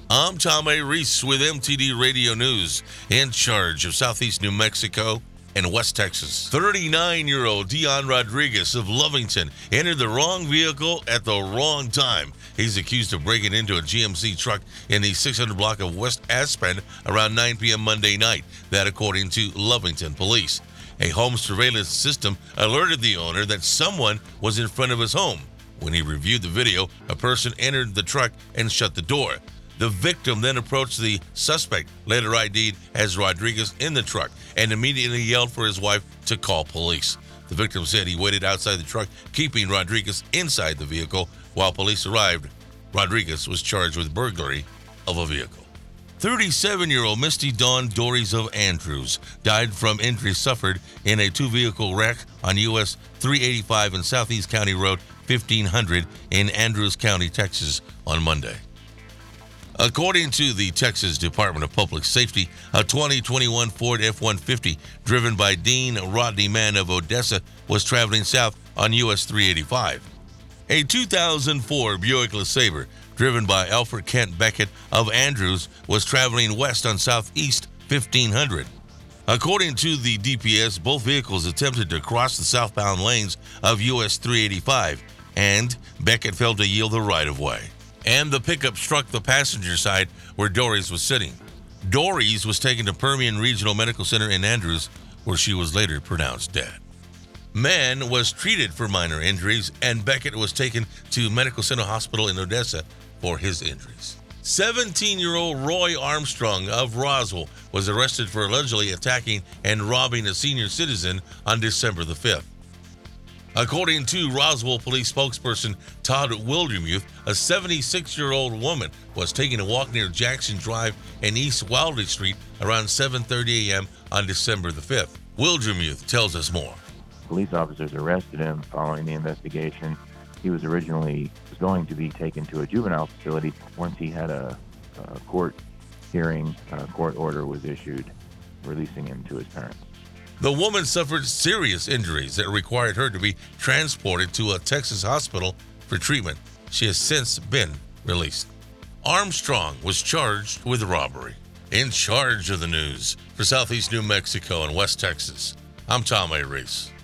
I'm Tom A. Reese with MTD Radio News, in charge of Southeast New Mexico and West Texas. 39-year-old Dion Rodriguez of Lovington entered the wrong vehicle at the wrong time. He's accused of breaking into a GMC truck in the 600 block of West Aspen around 9 p.m. Monday night. That according to Lovington police. A home surveillance system alerted the owner that someone was in front of his home. When he reviewed the video, a person entered the truck and shut the door. The victim then approached the suspect, later ID'd as Rodriguez, in the truck and immediately yelled for his wife to call police. The victim said he waited outside the truck, keeping Rodriguez inside the vehicle. While police arrived, Rodriguez was charged with burglary of a vehicle. 37-year-old Misty Dawn Dories of Andrews died from injuries suffered in a two-vehicle wreck on US 385 and Southeast County Road 1500 in Andrews County, Texas on Monday. According to the Texas Department of Public Safety, a 2021 Ford F-150 driven by Dean Rodney Mann of Odessa was traveling south on US 385. A 2004 Buick LeSabre driven by Alfred Kent Beckett of Andrews was traveling west on Southeast 1500. According to the DPS, both vehicles attempted to cross the southbound lanes of US 385, and Beckett failed to yield the right-of-way. And the pickup struck the passenger side where Dories was sitting. Dories was taken to Permian Regional Medical Center in Andrews, where she was later pronounced dead. Mann was treated for minor injuries, and Beckett was taken to Medical Center Hospital in Odessa for his injuries. 17-year-old Roy Armstrong of Roswell was arrested for allegedly attacking and robbing a senior citizen on December the 5th. According to Roswell police spokesperson Todd Wildermuth, a 76-year-old woman was taking a walk near Jackson Drive and East Wildley Street around 7:30 a.m. on December the 5th. Wildermuth tells us more. Police officers arrested him following the investigation. He was originally going to be taken to a juvenile facility. Once he had a court hearing, a court order was issued releasing him to his parents. The woman suffered serious injuries that required her to be transported to a Texas hospital for treatment. She has since been released. Armstrong was charged with robbery. In charge of the news for Southeast New Mexico and West Texas, I'm Tom A. Reese.